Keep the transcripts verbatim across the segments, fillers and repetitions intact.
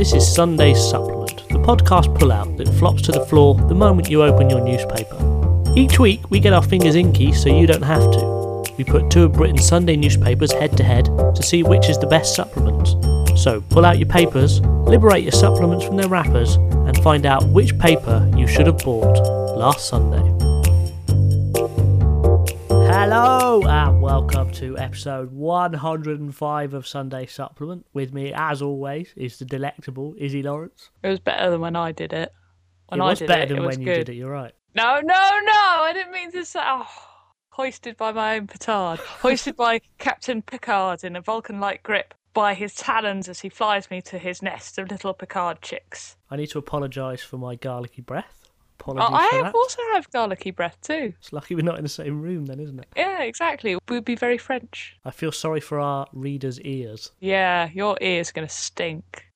This is Sunday's Supplement, the podcast pullout that flops to the floor the moment you open your newspaper. Each week we get our fingers inky so you don't have to. We put two of Britain's Sunday newspapers head to head to see which is the best supplement. So pull out your papers, liberate your supplements from their wrappers, and find out which paper you should have bought last Sunday. Hello and welcome to episode one hundred five of Sunday Supplement. With me, as always, is the delectable Izzy Lawrence. It was better than when I did it. When it was I did better it, than it was when you good. did it, you're right. No, no, no! I didn't mean to say... Oh, hoisted by my own petard. Hoisted by Captain Picard in a Vulcan-like grip by his talons as he flies me to his nest of little Picard chicks. I need to apologise for my garlicky breath. Oh, Apologies I for have that. also have garlicky breath too. It's lucky we're not in the same room then, isn't it? Yeah, exactly. We'd be very French. I feel sorry for our readers' ears. Yeah, your ears are going to stink.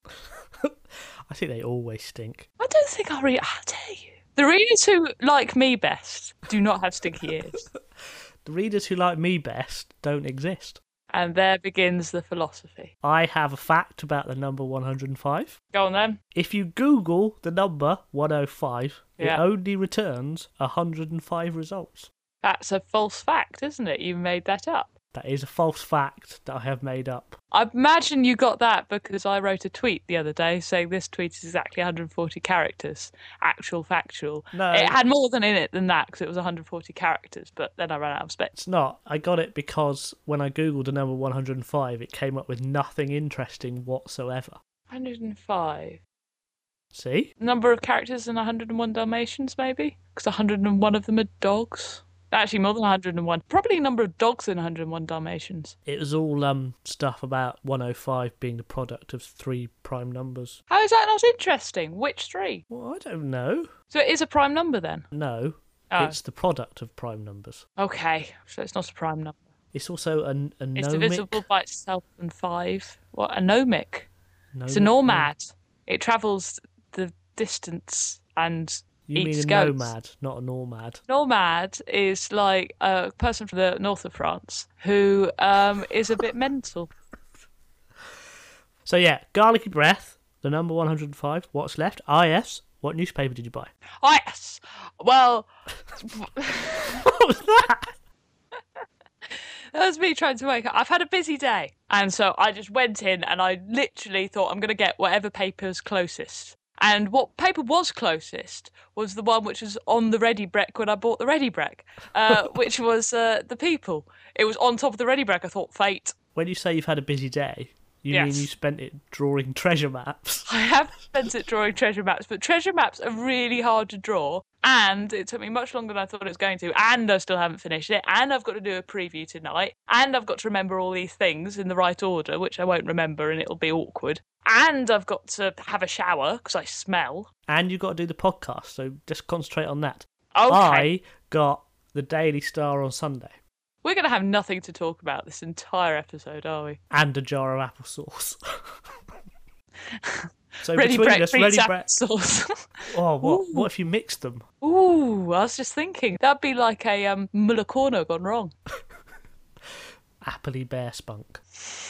I think they always stink. I don't think I'll read... How dare you? The readers who like me best do not have stinky ears. The readers who like me best don't exist. And there begins the philosophy. I have a fact about the number one hundred five. Go on then. If you Google the number one oh five, Yeah. it only returns one hundred five results. That's a false fact, isn't it? You made that up. That is a false fact that I have made up. I imagine you got that because I wrote a tweet the other day saying this tweet is exactly one hundred forty characters. Actual factual. No. It had more than in it than that because it was one hundred forty characters, but then I ran out of space. It's not. I got it because when I Googled the number one hundred five, it came up with nothing interesting whatsoever. one hundred five. See? Number of characters in one hundred one Dalmatians, maybe? Because one hundred one of them are dogs. Actually, more than one hundred one. Probably a number of dogs in one hundred one Dalmatians. It was all um stuff about one oh five being the product of three prime numbers. How is that not interesting? Which three? Well, I don't know. So it is a prime number then? No, Oh. it's the product of prime numbers. Okay, so it's not a prime number. It's also a, a It's gnomic... divisible by itself and five. What? A gnomic? It's a Gnomic? nomad. It travels the distance and You mean eats a goats. nomad, not a normad. Nomad is like a person from the north of France who um, is a bit mental. So yeah, garlicky breath, the number one hundred five. What's left? Ah yes. What newspaper did you buy? Oh, yes. Well, What was that? that was me trying to wake up. I've had a busy day. And so I just went in and I literally thought I'm going to get whatever paper's closest. And what paper was closest was the one which was on the Ready Brek when I bought the Ready Brek, uh, which was uh, The People. It was on top of the Ready Brek. I thought, fate. When you say you've had a busy day, you Yes. mean you spent it drawing treasure maps? I have spent it drawing treasure maps, but treasure maps are really hard to draw. And it took me much longer than I thought it was going to. And I still haven't finished it. And I've got to do a preview tonight. And I've got to remember all these things in the right order, which I won't remember and it'll be awkward. And I've got to have a shower because I smell. And you've got to do the podcast, so just concentrate on that. Okay. I got the Daily Star on Sunday. We're going to have nothing to talk about this entire episode, are we? And a jar of applesauce. So Ready between Brek us, beats Ready Brek... sauce. Oh, what? Ooh. What if you mixed them? Ooh, I was just thinking. That'd be like a um, Muller corner gone wrong. Appley bear spunk.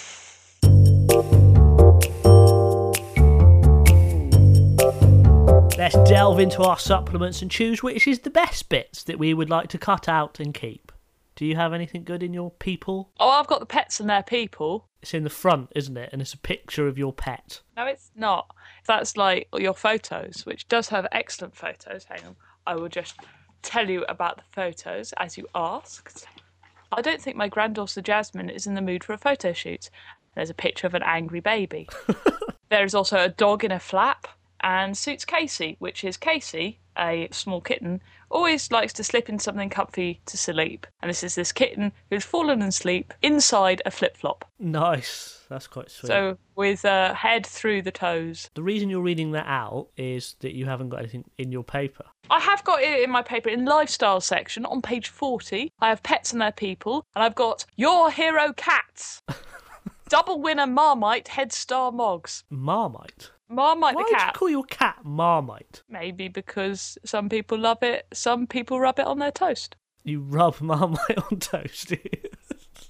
Let's delve into our supplements and choose which is the best bits that we would like to cut out and keep. Do you have anything good in your people? Oh, I've got the pets and their people. It's in the front, isn't it? And it's a picture of your pet. No, it's not. That's like your photos, which does have excellent photos. Hang on. I will just tell you about the photos as you asked. I don't think my granddaughter Jasmine is in the mood for a photo shoot. There's a picture of an angry baby. There is also a dog in a flap and suits Casey, which is Casey, a small kitten, always likes to slip in something comfy to sleep. And this is this kitten who's fallen asleep inside a flip-flop. Nice. That's quite sweet. So with a head through the toes. The reason you're reading that out is that you haven't got anything in your paper. I have got it in my paper in lifestyle section on page forty. I have pets and their people, and I've got your hero cats. Double winner Marmite Head Star Mogs. Marmite? Marmite Why the would you cat. call your cat Marmite? Maybe because some people love it, some people rub it on their toast. You rub Marmite on toast, do you?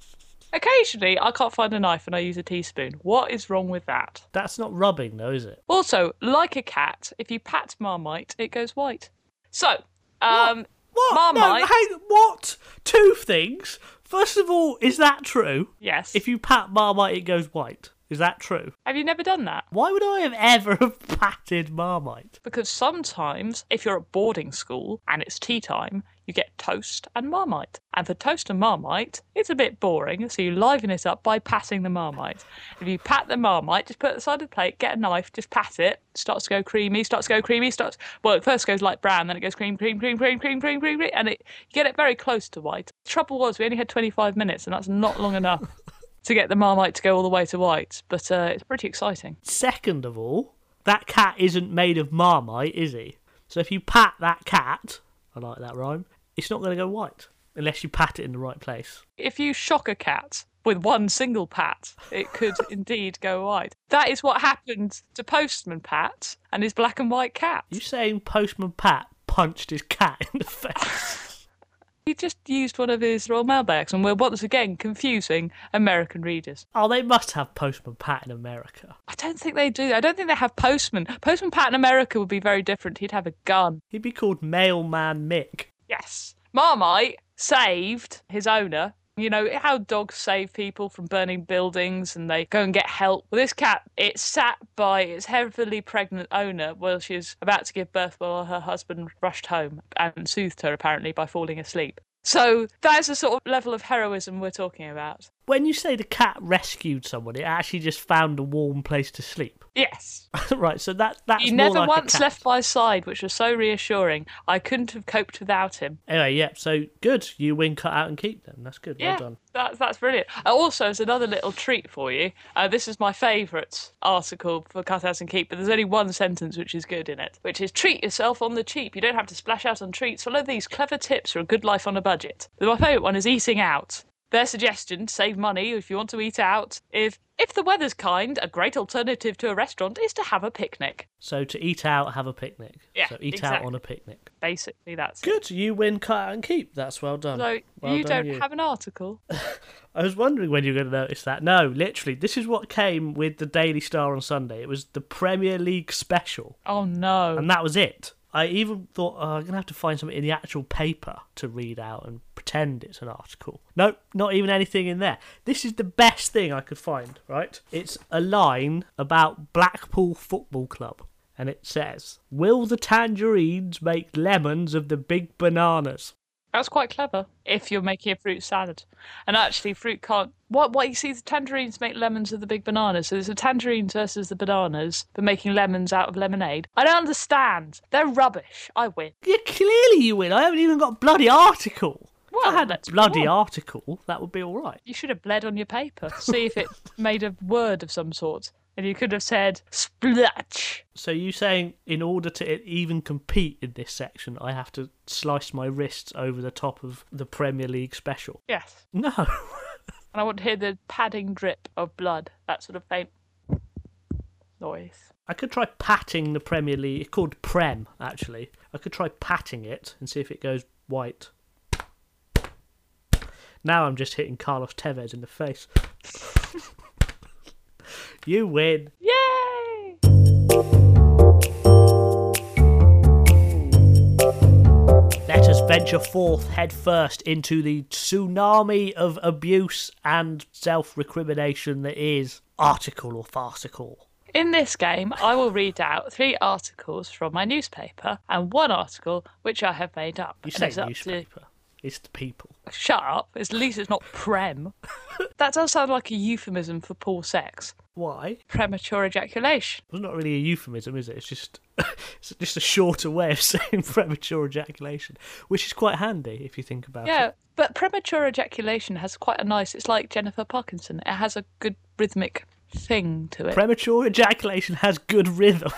Occasionally, I can't find a knife and I use a teaspoon. What is wrong with that? That's not rubbing, though, is it? Also, like a cat, if you pat Marmite, it goes white. So, um, What? Marmite. No, hang, what? Two things. First of all, is that true? Yes. If you pat Marmite, it goes white. Is that true? Have you never done that? Why would I have ever have patted Marmite? Because sometimes, if you're at boarding school and it's tea time, you get toast and Marmite. And for toast and Marmite, it's a bit boring, so you liven it up by patting the Marmite. If you pat the Marmite, just put it aside of the plate, get a knife, just pat it, starts to go creamy, starts to go creamy, starts... Well, it first goes light brown, then it goes cream, cream, cream, cream, cream, cream, cream, cream, and it, you get it very close to white. The trouble was, we only had twenty-five minutes, and that's not long enough to get the Marmite to go all the way to white, but uh, it's pretty exciting. Second of all, that cat isn't made of Marmite, is he? So if you pat that cat, I like that rhyme, it's not going to go white, unless you pat it in the right place. If you shock a cat with one single pat, it could indeed go white. That is what happened to Postman Pat and his black and white cat. You saying Postman Pat punched his cat in the face? He just used one of his Royal Mail bags and we're once again confusing American readers. Oh, they must have Postman Pat in America. I don't think they do. I don't think they have Postman. Postman Pat in America would be very different. He'd have a gun. He'd be called Mailman Mick. Yes. Marmite saved his owner. You know how dogs save people from burning buildings and they go and get help? Well, this cat, it sat by its heavily pregnant owner while she was about to give birth while her husband rushed home and soothed her, apparently, by falling asleep. So that's the sort of level of heroism we're talking about. When you say the cat rescued someone, it actually just found a warm place to sleep. Yes. Right, so that that's He more never like once a cat. left my side, which was so reassuring. I couldn't have coped without him. Anyway, yeah, so good. You win, cut out and keep them. That's good. Yeah, Well done. That, that's brilliant. Uh, Also, as another little treat for you, uh, this is my favourite article for Cut Out and Keep, but there's only one sentence which is good in it, which is treat yourself on the cheap. You don't have to splash out on treats. Follow these clever tips for a good life on a budget. My favourite one is eating out. Their suggestion to save money if you want to eat out, if if the weather's kind, a great alternative to a restaurant is to have a picnic. So to eat out, have a picnic. Yeah, So eat exactly. out on a picnic. Basically, that's it. Good. You win, cut out and keep. That's well done. So Well you done, don't you. have an article? I was wondering when you were going to notice that. No, literally, this is what came with the Daily Star on Sunday. It was the Premier League special, Oh no. and that was it. I even thought, oh, I'm going to have to find something in the actual paper to read out and pretend it's an article. Nope, not even anything in there. This is the best thing I could find, right? It's a line about Blackpool Football Club, and it says, will the tangerines make lemons of the big bananas? That's quite clever if you're making a fruit salad. And actually, fruit can't. What? What you see, the tangerines make lemons of the big bananas. So there's the tangerines versus the bananas for making lemons out of lemonade. I don't understand. They're rubbish. I win. Yeah, clearly you win. I haven't even got a bloody article. Well, if I had a let's bloody move on. article, that would be all right. You should have bled on your paper. See if it made a word of some sort. And you could have said splutch. So you saying in order to even compete in this section, I have to slice my wrists over the top of the Premier League special? Yes. No. And I want to hear the padding drip of blood. That sort of faint noise. I could try patting the Premier League. It's called Prem, actually. I could try patting it and see if it goes white. Now I'm just hitting Carlos Tevez in the face. You win. Yay! Let us venture forth head first into the tsunami of abuse and self-recrimination that is article or farcical. In this game, I will read out three articles from my newspaper and one article which I have made up. You And say it's up to- newspaper. It's the people. Shut up. At least it's not prem. That does sound like a euphemism for poor sex. Why? Premature ejaculation. It's not really a euphemism, is it? It's just it's just a shorter way of saying premature ejaculation, which is quite handy if you think about Yeah, it. but premature ejaculation has quite a nice... It's like Jennifer Parkinson. It has a good rhythmic thing to it. Premature ejaculation has good rhythm.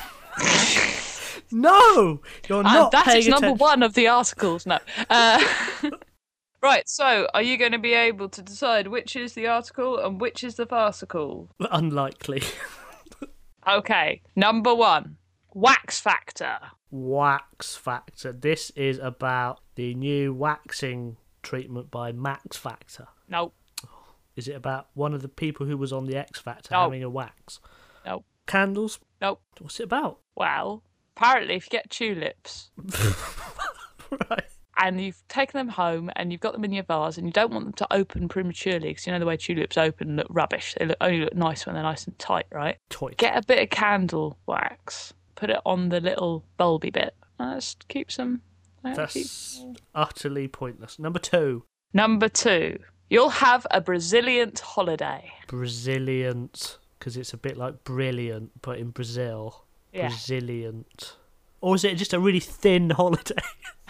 No, you're And not that paying is number attention. one of the articles. No. Uh, right, so are you going to be able to decide which is the article and which is the farcical? Unlikely. Okay, number one, wax factor. Wax Factor. This is about the new waxing treatment by Max Factor. No, Is it about one of the people who was on the X Factor No. having a wax? Nope. Candles? Nope. What's it about? Well, apparently if you get tulips Right. and you've taken them home and you've got them in your vase and you don't want them to open prematurely because you know the way tulips open look rubbish. They look, only look nice when they're nice and tight, right? Toy. Get a bit of candle wax, put it on the little bulby bit. That keeps them... that That's keeps- utterly pointless. Number two. Number two, you'll have a Brazilian holiday. Braziliant, because it's a bit like brilliant, but in Brazil. Yeah. Braziliant. Or is it just a really thin holiday?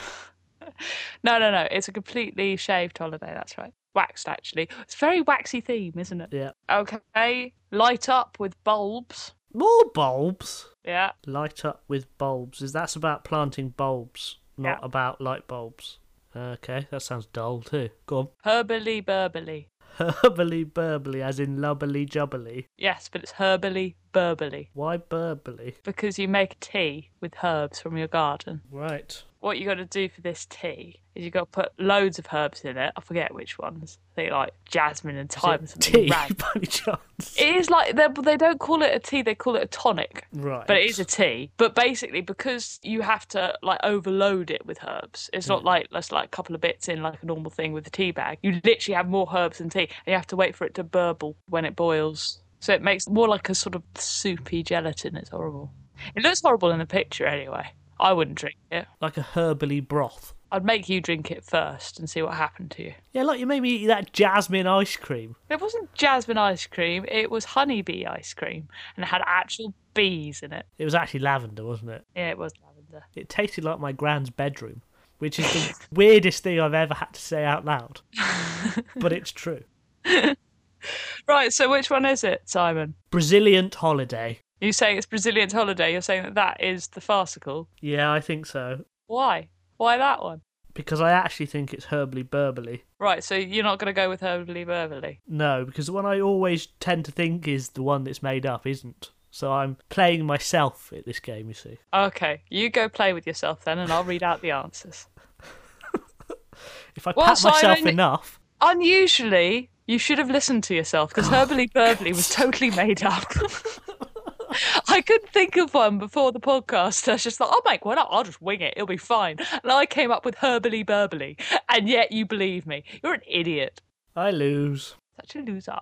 No, no, no. It's a completely shaved holiday. That's right. Waxed, actually. It's a very waxy theme, isn't it? Yeah. Okay. Light up with bulbs. More bulbs. Yeah. Light up with bulbs. Is that's about planting bulbs, not Yeah. about light bulbs? Okay, that sounds dull too. Go on. Herbally burbally. Herbally burbly, as in lubbly jubbly. Yes, but it's herbally burbally. Why burbly? Because you make tea with herbs from your garden. Right. What you got to do for this tea is you got to put loads of herbs in it. I forget which ones. I think like jasmine and thyme. Is or it something tea, random. by any chance? It is like they they don't call it a tea, they call it a tonic. Right. But it is a tea. But basically, because you have to like overload it with herbs, it's not like let's like a couple of bits in like a normal thing with a tea bag. You literally have more herbs than tea, and you have to wait for it to burble when it boils. So it makes more like a sort of soupy gelatin. It's horrible. It looks horrible in the picture anyway. I wouldn't drink it. Like a herbally broth. I'd make you drink it first and see what happened to you. Yeah, like you made me eat that jasmine ice cream. It wasn't jasmine ice cream, it was honeybee ice cream, and it had actual bees in it. It was actually lavender, wasn't it? Yeah, it was lavender. It tasted like my grand's bedroom, which is the weirdest thing I've ever had to say out loud. But it's true. Right, so which one is it, Simon? Brazilian holiday. You say it's Brazilian holiday, you're saying that that is the farcical. Yeah, I think so. Why? Why that one? Because I actually think it's herbally burbly. Right, so you're not going to go with herbally burbly? No, because the one I always tend to think is the one that's made up isn't. So I'm playing myself at this game, you see. Okay, you go play with yourself then, and I'll read out the answers. If I Well, pat myself Simon- enough... Unusually, you should have listened to yourself, because herbally burbly was totally made up. I couldn't think of one before the podcast. I was just like, I'll make one up. I'll just wing it. It'll be fine. And I came up with herbally burbly. And yet you believe me. You're an idiot. I lose. Such a loser.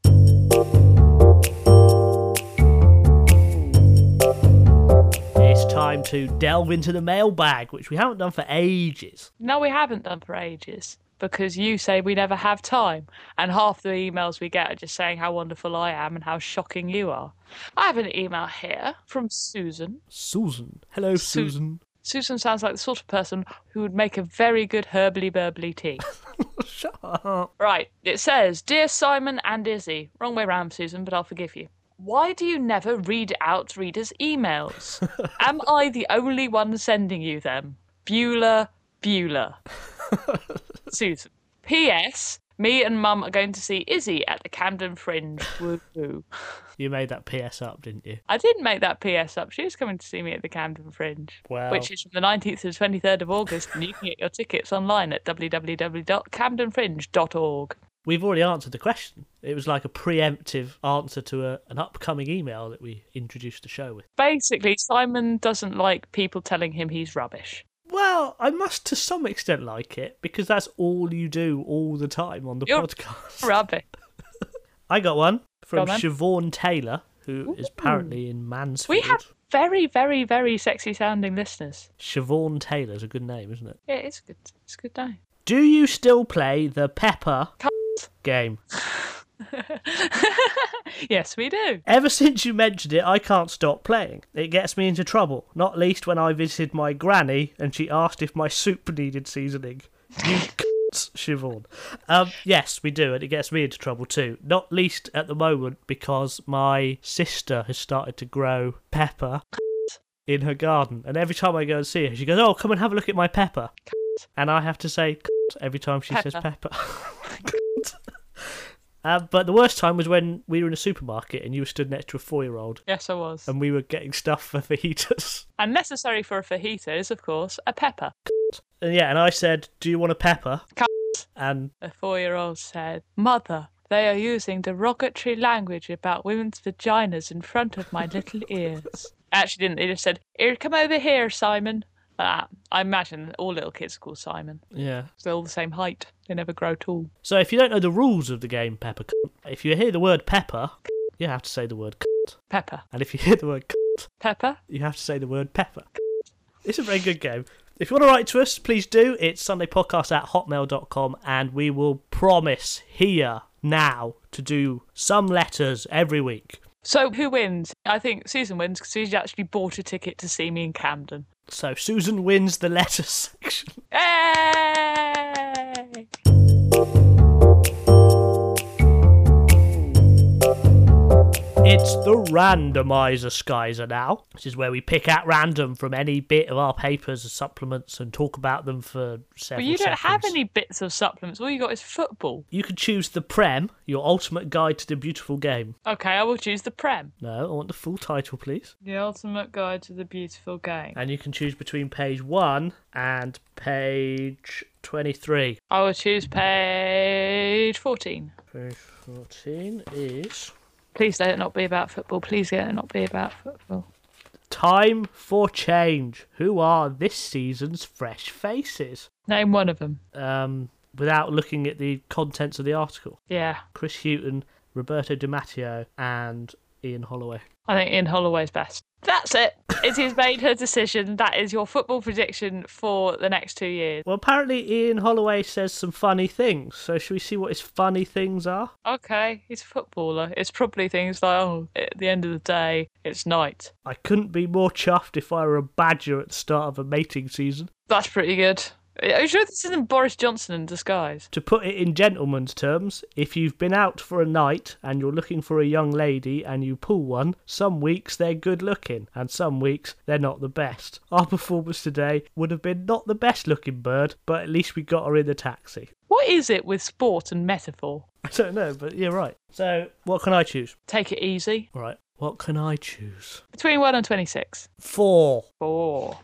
It's time to delve into the mailbag, which we haven't done for ages. No, we haven't done for ages. Because you say we never have time. And half the emails we get are just saying how wonderful I am and how shocking you are. I have an email here from Susan. Susan. Hello, Su- Susan. Susan sounds like the sort of person who would make a very good herbally burbly tea. Shut up. Right, it says, Dear Simon and Izzy. Wrong way round, Susan, but I'll forgive you. Why do you never read out readers' emails? Am I the only one sending you them? Beulah, Beulah. Susan. P S. Me and Mum are going to see Izzy at the Camden Fringe. Woo woo. You made that P S up, didn't you? I didn't make that P S up. She is coming to see me at the Camden Fringe. Wow. Which is from the nineteenth to the twenty-third of August, and you can get your tickets online at w w w dot camden fringe dot org. We've already answered the question. It was like a preemptive answer to a, an upcoming email that we introduced the show with. Basically, Simon doesn't like people telling him he's rubbish. Well, I must to some extent like it, because that's all you do all the time on the You're podcast. Rubbish. I got one from Go on then. Siobhan Taylor, who is apparently in Mansfield. We have very, very, very sexy sounding listeners. Siobhan Taylor's a good name, isn't it? Yeah, it's good. It's a good name. Do you still play the Pepper game? Yes, we do. Ever since you mentioned it, I can't stop playing. It gets me into trouble, not least when I visited my granny and she asked if my soup needed seasoning. You c***s, Siobhan. Um, yes, we do, and it gets me into trouble too. Not least at the moment because my sister has started to grow pepper in her garden, and every time I go and see her, she goes, "Oh, come and have a look at my pepper," and I have to say c*** every time she Pepper. says pepper. Uh, but the worst time was when we were in a supermarket and you were stood next to a four-year-old Yes, I was. and we were getting stuff for fajitas. And necessary for a fajita is, of course, a pepper. And yeah, and I said, "Do you want a pepper?" Cut. And A four-year-old said, Mother, They are using derogatory language about women's vaginas in front of my little ears. Actually didn't. They just said, here, come over here, Simon. Like that. I imagine all little kids are called Simon. Yeah. They're all the same height. They never grow tall. So if you don't know the rules of the game, Pepper, if you hear the word pepper, you have to say the word cunt. Pepper. And if you hear the word cunt, Pepper. you have to say the word pepper. It's a very good game. If you want to write to us, please do. It's sundaypodcast at hotmail dot com, and we will promise here now to do some letters every week. So who wins? I think Susan wins because she's actually bought a ticket to see me in Camden. So Susan wins the letters section. Hey! It's the randomizer, Skyzer, now, which is where we pick at random from any bit of our papers and supplements and talk about them for several But you don't seconds. have any bits of supplements. All you got is football. You could choose the Prem, your ultimate guide to the beautiful game. Okay, I will choose the Prem. No, I want the full title, please. The ultimate guide to the beautiful game. And you can choose between page one and page twenty-three. I will choose page fourteen. Page fourteen is... Please let it not be about football. Please let it not be about football. Time for change. Who are this season's fresh faces? Name one of them. Um, without looking at the contents of the article. Yeah. Chris Hughton, Roberto Di Matteo, and Ian Holloway. I think Ian Holloway's best. That's it. It is made her decision. That is your football prediction for the next two years. Well, apparently Ian Holloway says some funny things. So should we see what his funny things are? Okay, he's a footballer. It's probably things like, oh, at the end of the day, it's night. I couldn't be more chuffed if I were a badger at the start of a mating season. That's pretty good. Are you sure this isn't Boris Johnson in disguise? To put it in gentleman's terms, if you've been out for a night and you're looking for a young lady and you pull one, some weeks they're good looking and some weeks they're not the best. Our performance today would have been not the best looking bird, but at least we got her in the taxi. What is it with sport and metaphor? I don't know, but you're right. So, what can I choose? Take it easy. Right, what can I choose? Between one and twenty-six. Four. Four.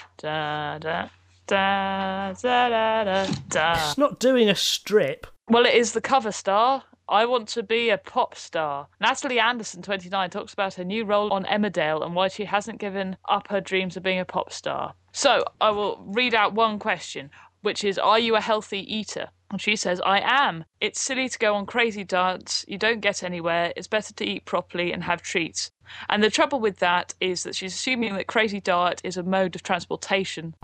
Da da. Da, da, da, da, da. It's not doing a strip. Well, it is the cover star. I want to be a pop star. Natalie Anderson, twenty-nine, talks about her new role on Emmerdale and why she hasn't given up her dreams of being a pop star. So, I will read out one question, which is, are you a healthy eater? And she says, I am. It's silly to go on crazy diets. You don't get anywhere. It's better to eat properly and have treats. And the trouble with that is that she's assuming that crazy diet is a mode of transportation.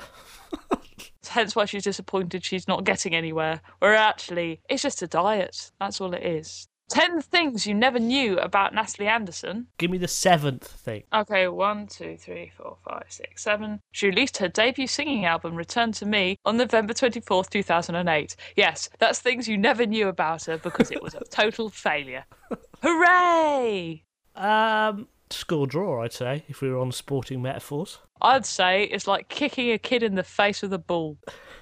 Hence why she's disappointed she's not getting anywhere. Where actually, it's just a diet. That's all it is. Ten things you never knew about Natalie Anderson. Give me the seventh thing. Okay, one, two, three, four, five, six, seven. She released her debut singing album, Return to Me, on November twenty-fourth, two thousand eight. Yes, that's things you never knew about her because it was a total failure. Hooray! Um, score draw, I'd say, if we were on sporting metaphors. I'd say it's like kicking a kid in the face with a ball.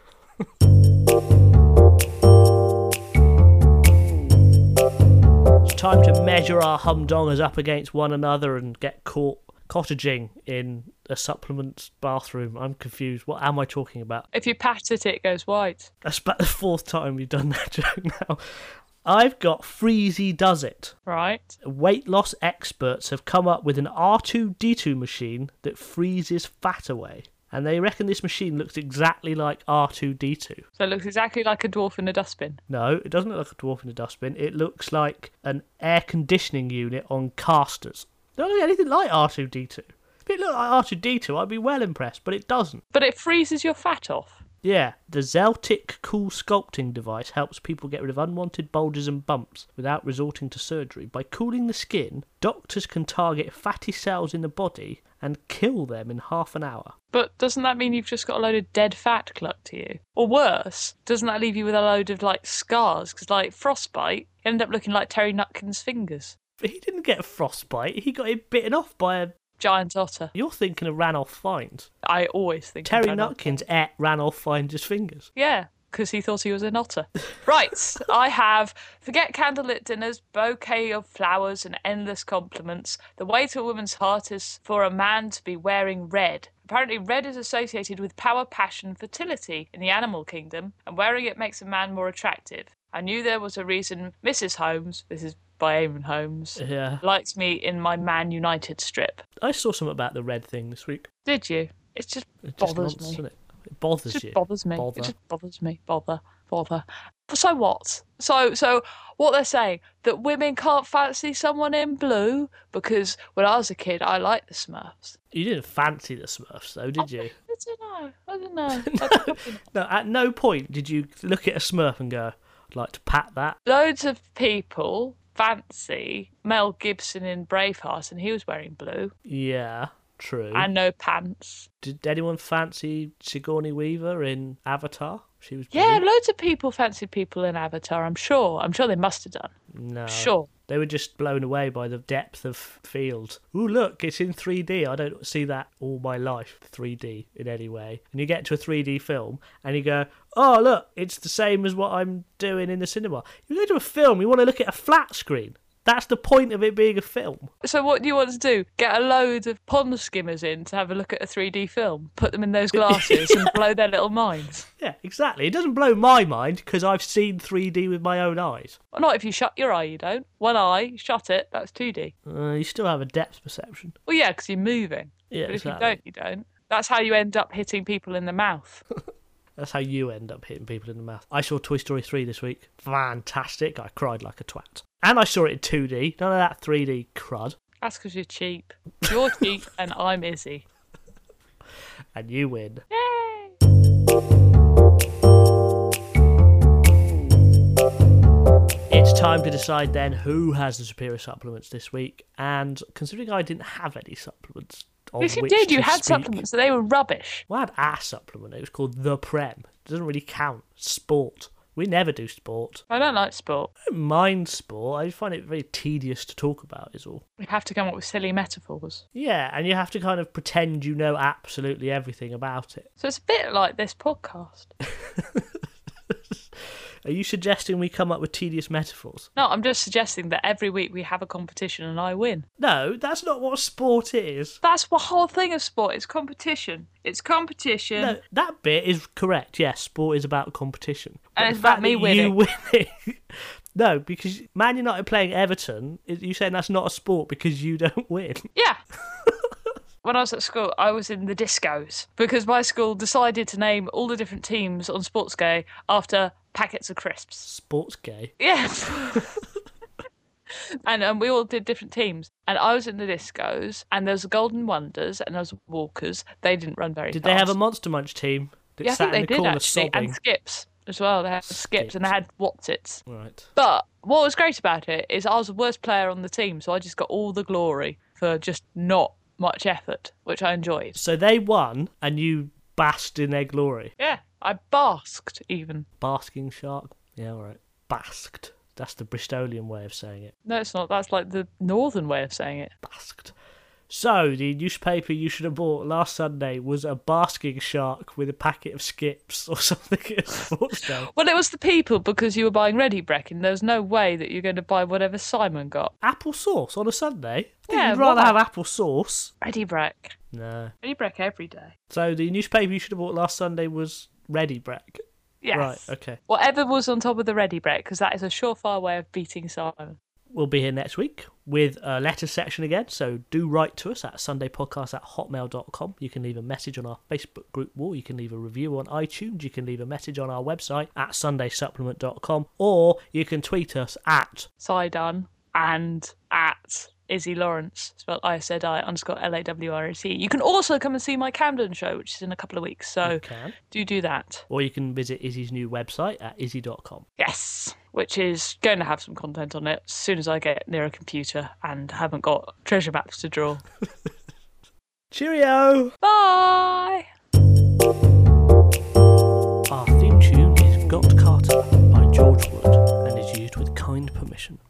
It's time to measure our humdongers up against one another and get caught cottaging in a supplement bathroom. I'm confused. What am I talking about? If you pat it, it goes white. That's about the fourth time we've done that joke now. I've got Freezy Does It. Right. Weight loss experts have come up with an R two D two machine that freezes fat away. And they reckon this machine looks exactly like R two D two. So it looks exactly like a dwarf in a dustbin. No, it doesn't look like a dwarf in a dustbin. It looks like an air conditioning unit on casters. It doesn't look anything like R two D two. If it looked like R two D two, I'd be well impressed, but it doesn't. But it freezes your fat off. Yeah, the Zeltic Cool Sculpting device helps people get rid of unwanted bulges and bumps without resorting to surgery. By cooling the skin, doctors can target fatty cells in the body and kill them in half an hour. But doesn't that mean you've just got a load of dead fat clucked to you? Or worse, doesn't that leave you with a load of, like, scars? Because, like, frostbite, you end up looking like Terry Nutkin's fingers. He didn't get a frostbite, he got it bitten off by a... Giant otter. You're thinking of Ranulph Fiennes. I always think Terry of Nutkins ate Ranulph Fiennes' fingers. Yeah, because he thought he was an otter. Right, I have forget candlelit dinners, bouquet of flowers and endless compliments. The way to a woman's heart is for a man to be wearing red. Apparently red is associated with power, passion, fertility in the animal kingdom, and wearing it makes a man more attractive. I knew there was a reason Missus Holmes, this is by Eamon Holmes, Yeah. likes me in my Man United strip. I saw something about the red thing this week. Did you? It just It just bothers nonsense, me. isn't it? It bothers It just you. bothers me. Bother. It just bothers me. Bother. Bother. So what? So so what they're saying, that women can't fancy someone in blue? Because when I was a kid, I liked the Smurfs. You didn't fancy the Smurfs, though, did you? I don't know. I don't know. I don't know. No, at no point did you look at a Smurf and go, I'd like to pat that. Loads of people fancy Mel Gibson in Braveheart, and he was wearing blue Yeah, true. and no pants. Did anyone fancy Sigourney Weaver in Avatar? She was blue. Yeah, loads of people fancied people in Avatar, I'm sure. I'm sure they must have done. No. Sure. They were just blown away by the depth of field. Ooh, look, it's in three D. I don't see that all my life, three D in any way. And you get to a three D film and you go, oh, look, it's the same as what I'm doing in the cinema. You go to a film, you want to look at a flat screen. That's the point of it being a film. So what do you want to do? Get a load of pond skimmers in to have a look at a three D film, put them in those glasses and blow their little minds? Yeah, exactly. It doesn't blow my mind because I've seen three D with my own eyes. Well, not if you shut your eye, you don't. One eye, shut it, that's two D. Uh, you still have a depth perception. Well, yeah, because you're moving. Yeah, But if exactly. you don't, you don't. That's how you end up hitting people in the mouth. That's how you end up hitting people in the mouth. I saw Toy Story three this week. Fantastic. I cried like a twat. And I saw it in two D. None of that three D crud. That's because you're cheap. You're cheap and I'm Izzy. And you win. Yay! It's time to decide then who has the superior supplements this week. And considering I didn't have any supplements on Yes, you which did. You to had speak, supplements, so they were rubbish. Well, I had a supplement. It was called The Prem. It doesn't really count. Sport. We never do sport. I don't like sport. I don't mind sport. I find it very tedious to talk about, is all. We have to come up with silly metaphors. Yeah, and you have to kind of pretend you know absolutely everything about it. So it's a bit like this podcast. Are you suggesting we come up with tedious metaphors? No, I'm just suggesting that every week we have a competition and I win. No, that's not what sport is. That's the whole thing of sport. It's competition. It's competition. No, that bit is correct. Yes, sport is about competition. And But it's the fact about me that winning. You winning. No, because Man United playing Everton, you saying that's not a sport because you don't win. Yeah. When I was at school, I was in the discos because my school decided to name all the different teams on Sportsgay after packets of crisps. Sports gay. Yes. And um, we all did different teams. And I was in the discos, and there was the Golden Wonders, and there was Walkers. They didn't run very Did fast. they have a Monster Munch team that Yeah, I sat think in they the did corner actually. sobbing? And Skips as well. They had Skips, and they had Watsits. Right. But what was great about it is I was the worst player on the team, so I just got all the glory for just not much effort, which I enjoyed. So they won, and you basked in their glory. Yeah, I basked even. Basking shark. Yeah, all right. Basked. That's the Bristolian way of saying it. No, it's not. That's like the northern way of saying it. Basked. So, the newspaper you should have bought last Sunday was a basking shark with a packet of Skips or something at Sports Day. Well, it was the people because you were buying Ready Breck, and there's no way that you're going to buy whatever Simon got. Apple sauce on a Sunday? I think Yeah, you'd rather why? have apple sauce. Ready Breck. No. Ready Breck every day. So, the newspaper you should have bought last Sunday was Ready Breck. Yes. Right, okay. Whatever was on top of the Ready Breck, because that is a surefire way of beating Simon. We'll be here next week with a letter section again, so do write to us at sundaypodcast at hotmail dot com. You can leave a message on our Facebook group wall, you can leave a review on iTunes, you can leave a message on our website at sunday supplement dot com, or you can tweet us at Sidon and at Izzy Lawrence, spelled I S Z I underscore L A W R A C. You can also come and see my Camden show, which is in a couple of weeks, so You can. do do that. Or you can visit Izzy's new website at izzy dot com. Yes, which is going to have some content on it as soon as I get near a computer and haven't got treasure maps to draw. Cheerio! Bye! Our theme tune is Got Carter by George Wood and is used with kind permission.